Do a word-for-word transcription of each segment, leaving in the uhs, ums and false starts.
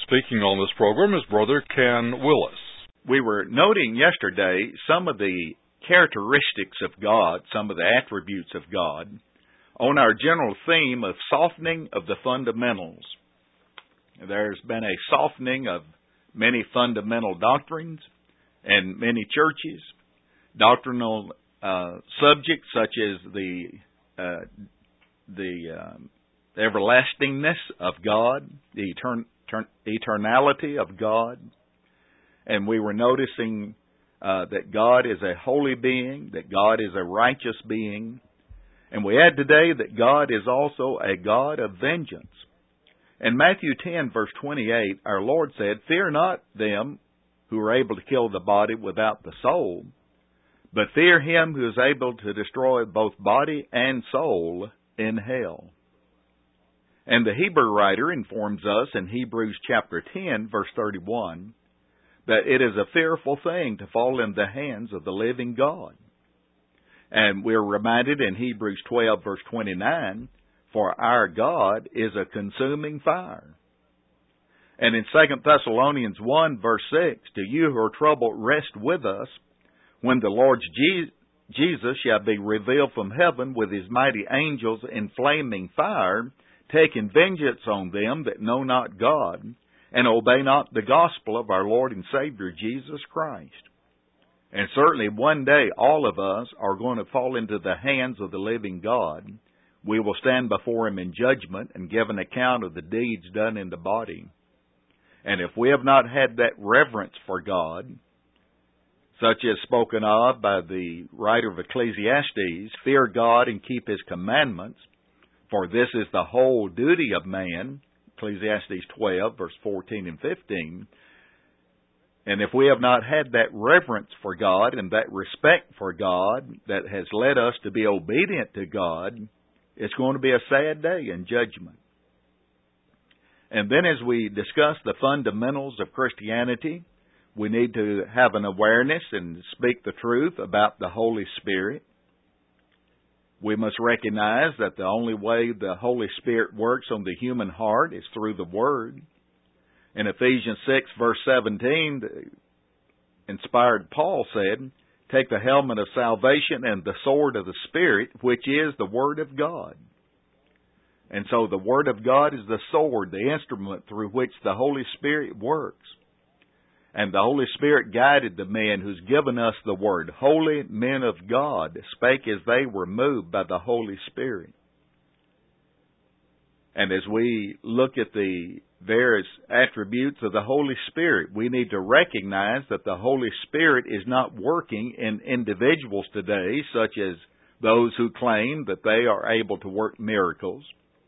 Speaking on this program is Brother Ken Willis. We were noting yesterday some of the characteristics of God, some of the attributes of God, on our general theme of softening of the fundamentals. There's been a softening of many fundamental doctrines and many churches, doctrinal uh, subjects such as the uh, the um, everlastingness of God, the etern- etern- eternality of God. And we were noticing uh, that God is a holy being, that God is a righteous being. And we add today that God is also a God of vengeance. In Matthew ten, verse twenty-eight, our Lord said, "Fear not them who are able to kill the body without the soul, but fear him who is able to destroy both body and soul in hell." And the Hebrew writer informs us in Hebrews chapter ten, verse thirty-one, that it is a fearful thing to fall in the hands of the living God. And we're reminded in Hebrews twelve, verse twenty-nine, "For our God is a consuming fire." And in Second Thessalonians one, verse six, "To you who are troubled, rest with us, when the Lord Je- Jesus shall be revealed from heaven with his mighty angels in flaming fire, taking vengeance on them that know not God, and obey not the gospel of our Lord and Savior Jesus Christ." And certainly one day all of us are going to fall into the hands of the living God. We will stand before him in judgment and give an account of the deeds done in the body. And if we have not had that reverence for God, such as spoken of by the writer of Ecclesiastes, "Fear God and keep his commandments, for this is the whole duty of man," Ecclesiastes twelve, verse fourteen and fifteen. And if we have not had that reverence for God and that respect for God that has led us to be obedient to God, it's going to be a sad day in judgment. And then as we discuss the fundamentals of Christianity, we need to have an awareness and speak the truth about the Holy Spirit. We must recognize that the only way the Holy Spirit works on the human heart is through the Word. In Ephesians six, verse seventeen, the inspired Paul said, "Take the helmet of salvation and the sword of the Spirit, which is the Word of God." And so the Word of God is the sword, the instrument through which the Holy Spirit works. And the Holy Spirit guided the men who's given us the Word. Holy men of God spake as they were moved by the Holy Spirit. And as we look at the various attributes of the Holy Spirit, we need to recognize that the Holy Spirit is not working in individuals today, such as those who claim that they are able to work miracles,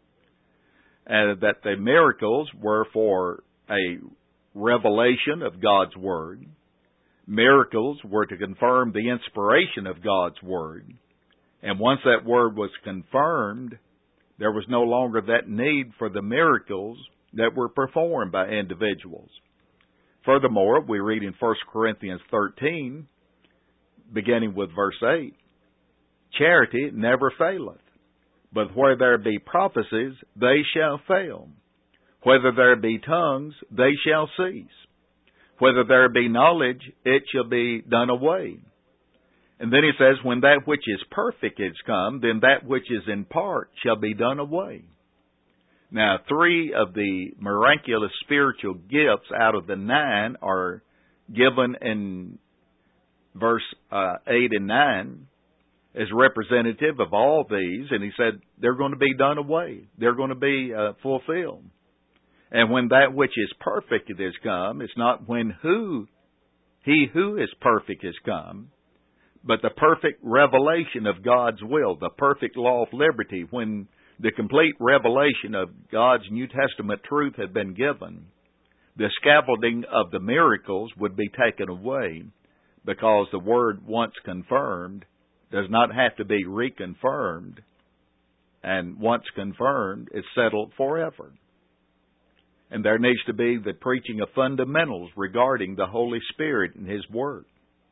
and that the miracles were for a revelation of God's Word. Miracles were to confirm the inspiration of God's Word. And once that Word was confirmed, there was no longer that need for the miracles that were performed by individuals. Furthermore, we read in First Corinthians thirteen, beginning with verse eight, "Charity never faileth, but where there be prophecies, they shall fail. Whether there be tongues, they shall cease. Whether there be knowledge, it shall be done away." And then he says, "When that which is perfect is come, then that which is in part shall be done away." Now, three of the miraculous spiritual gifts out of the nine are given in verse uh, eight and nine as representative of all these. And he said they're going to be done away. They're going to be uh, fulfilled. And when that which is perfect is come, it's not when who he who is perfect is come, but the perfect revelation of God's will, the perfect law of liberty, when the complete revelation of God's New Testament truth had been given, the scaffolding of the miracles would be taken away, because the Word once confirmed does not have to be reconfirmed, and once confirmed is settled forever. And there needs to be the preaching of fundamentals regarding the Holy Spirit and His Word.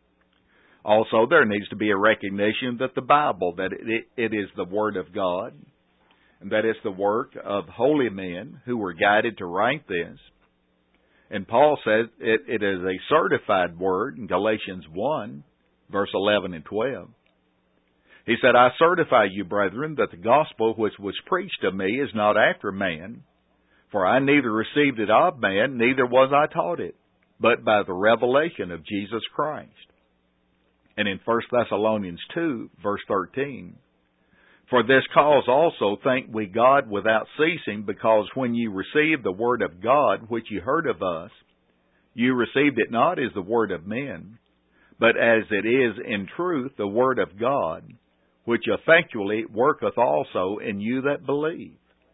Also, there needs to be a recognition that the Bible, that it, it is the Word of God, and that it's the work of holy men who were guided to write this. And Paul says it, it is a certified word in Galatians one, verse eleven and twelve. He said, I certify you, brethren, that the gospel which was preached of me is not after man, for I neither received it of man, neither was I taught it, but by the revelation of Jesus Christ. And in First Thessalonians two, verse thirteen, for this cause also thank we God without ceasing, because when you received the word of God, which you heard of us, you received it not as the word of men, but as it is in truth the word of God, which effectually worketh also in you that believe.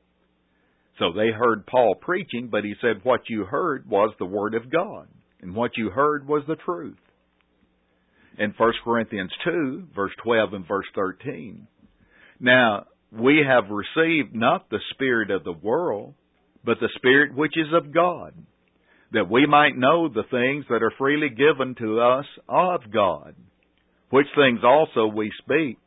So they heard Paul preaching, but he said what you heard was the word of God, and what you heard was the truth. In First Corinthians two, verse twelve and verse thirteen, now, we have received not the spirit of the world, but the Spirit which is of God, that we might know the things that are freely given to us of God, which things also we speak,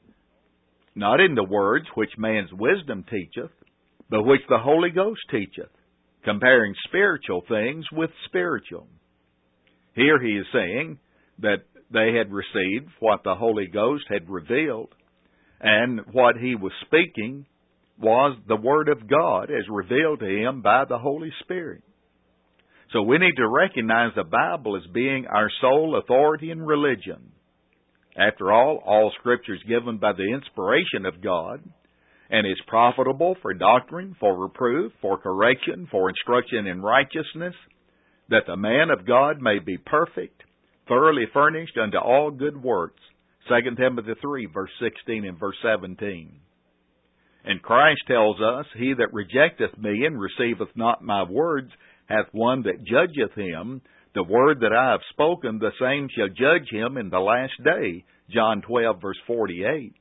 not in the words which man's wisdom teacheth, but which the Holy Ghost teacheth, comparing spiritual things with spiritual. Here he is saying that they had received what the Holy Ghost had revealed, and what he was speaking was the Word of God as revealed to him by the Holy Spirit. So we need to recognize the Bible as being our sole authority in religion. After all, all Scripture is given by the inspiration of God and is profitable for doctrine, for reproof, for correction, for instruction in righteousness, that the man of God may be perfect, thoroughly furnished unto all good works. Second Timothy three, verse sixteen and verse seventeen. And Christ tells us, he that rejecteth me and receiveth not my words hath one that judgeth him. The word that I have spoken, the same shall judge him in the last day. John twelve, verse forty-eight.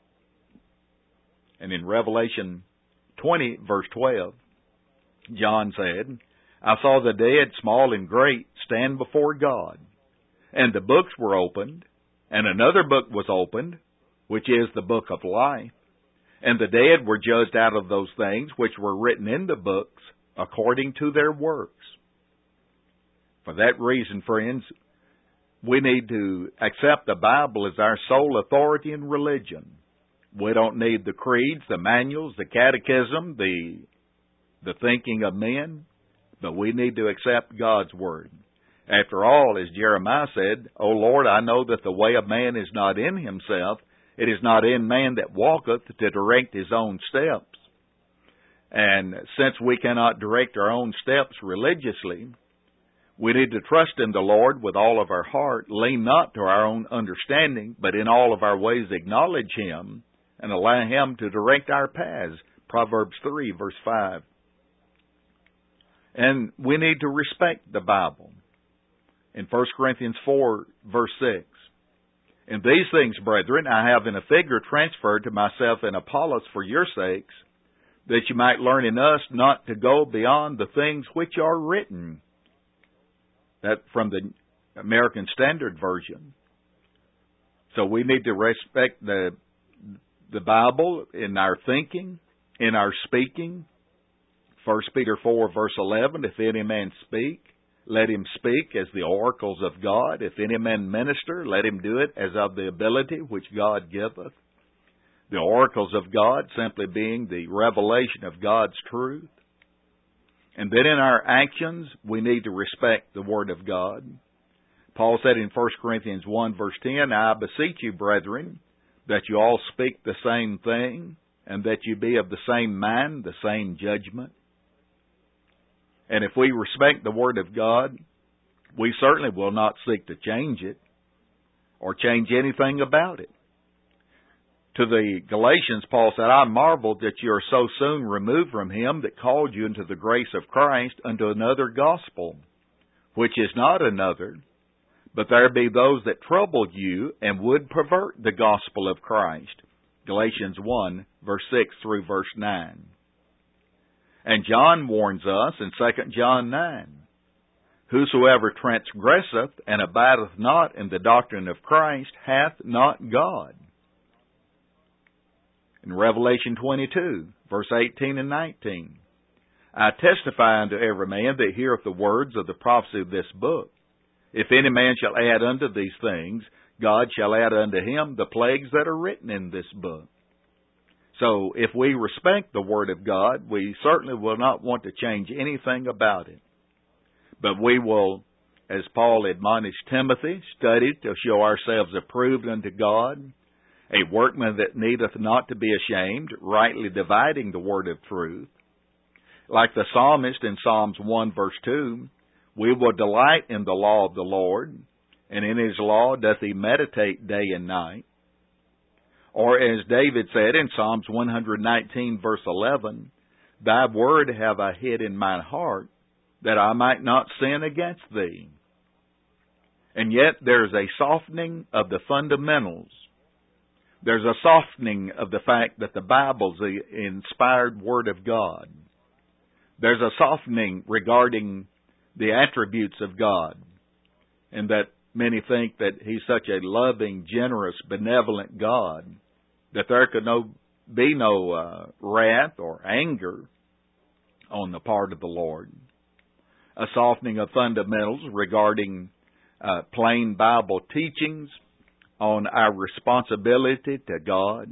And in Revelation twenty, verse twelve, John said, I saw the dead, small and great, stand before God, and the books were opened, and another book was opened, which is the book of life. And the dead were judged out of those things which were written in the books according to their works. For that reason, friends, we need to accept the Bible as our sole authority in religion. We don't need the creeds, the manuals, the catechism, the, the thinking of men, but we need to accept God's Word. After all, as Jeremiah said, O Lord, I know that the way of man is not in himself. It is not in man that walketh to direct his own steps. And since we cannot direct our own steps religiously, we need to trust in the Lord with all of our heart, lean not to our own understanding, but in all of our ways acknowledge Him and allow Him to direct our paths. Proverbs three, verse five. And we need to respect the Bible. In First Corinthians four, verse six, in these things, brethren, I have in a figure transferred to myself and Apollos for your sakes, that you might learn in us not to go beyond the things which are written. That from the American Standard Version. So we need to respect the the Bible in our thinking, in our speaking. First Peter four, verse eleven, if any man speak, let him speak as the oracles of God. If any man minister, let him do it as of the ability which God giveth. The oracles of God simply being the revelation of God's truth. And then in our actions, we need to respect the Word of God. Paul said in First Corinthians one, verse ten, I beseech you, brethren, that you all speak the same thing, and that you be of the same mind, the same judgment. And if we respect the Word of God, we certainly will not seek to change it or change anything about it. To the Galatians, Paul said, I marveled that you are so soon removed from him that called you into the grace of Christ unto another gospel, which is not another, but there be those that troubled you and would pervert the gospel of Christ. Galatians one, verse six through verse nine. And John warns us in Second John nine, whosoever transgresseth and abideth not in the doctrine of Christ hath not God. In Revelation twenty-two, verse eighteen and nineteen, I testify unto every man that heareth the words of the prophecy of this book. If any man shall add unto these things, God shall add unto him the plagues that are written in this book. So, if we respect the Word of God, we certainly will not want to change anything about it. But we will, as Paul admonished Timothy, study to show ourselves approved unto God, a workman that needeth not to be ashamed, rightly dividing the word of truth. Like the psalmist in Psalms one verse two, we will delight in the law of the Lord, and in His law doth he meditate day and night. Or as David said in Psalms one nineteen verse eleven, Thy word have I hid in mine heart, that I might not sin against Thee. And yet there's a softening of the fundamentals. There's a softening of the fact that the Bible's the inspired Word of God. There's a softening regarding the attributes of God, and that many think that He's such a loving, generous, benevolent God that there could no be no uh, wrath or anger on the part of the Lord. A softening of fundamentals regarding uh, plain Bible teachings on our responsibility to God.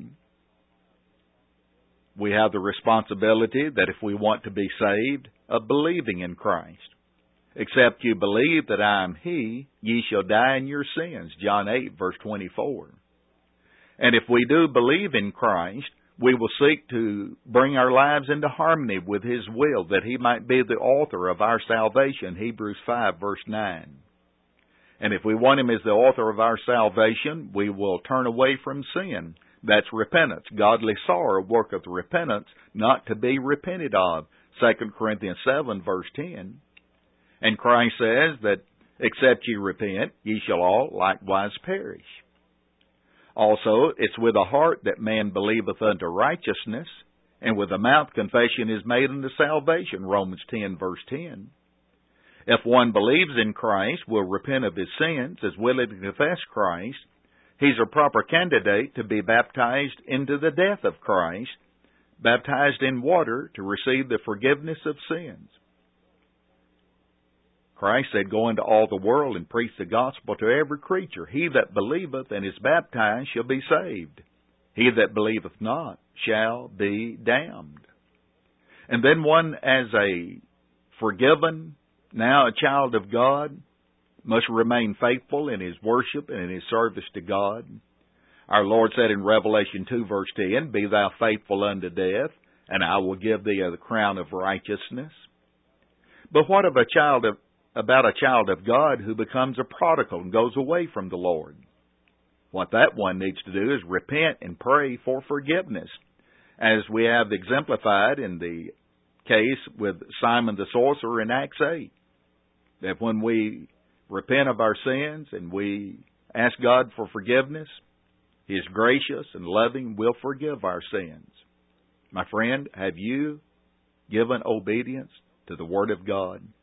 We have the responsibility that if we want to be saved, of believing in Christ. Except you believe that I am He, ye shall die in your sins. John eight, verse twenty-four. And if we do believe in Christ, we will seek to bring our lives into harmony with His will, that He might be the author of our salvation. Hebrews five, verse nine. And if we want Him as the author of our salvation, we will turn away from sin. That's repentance. Godly sorrow worketh repentance, not to be repented of. Second Corinthians seven, verse ten. And Christ says that, except ye repent, ye shall all likewise perish. Also, it's with the heart that man believeth unto righteousness, and with the mouth confession is made unto salvation. Romans ten, verse ten. If one believes in Christ, will repent of his sins, is willing to confess Christ, he's a proper candidate to be baptized into the death of Christ, baptized in water to receive the forgiveness of sins. Christ said, Go into all the world and preach the gospel to every creature. He that believeth and is baptized shall be saved. He that believeth not shall be damned. And then one, as a forgiven, now a child of God, must remain faithful in his worship and in his service to God. Our Lord said in Revelation two, verse ten, Be thou faithful unto death, and I will give thee the crown of righteousness. But what of a child of, about a child of God who becomes a prodigal and goes away from the Lord? What that one needs to do is repent and pray for forgiveness, as we have exemplified in the case with Simon the sorcerer in Acts eight. That when we repent of our sins and we ask God for forgiveness, He is gracious and loving, will forgive our sins. My friend, have you given obedience to the Word of God?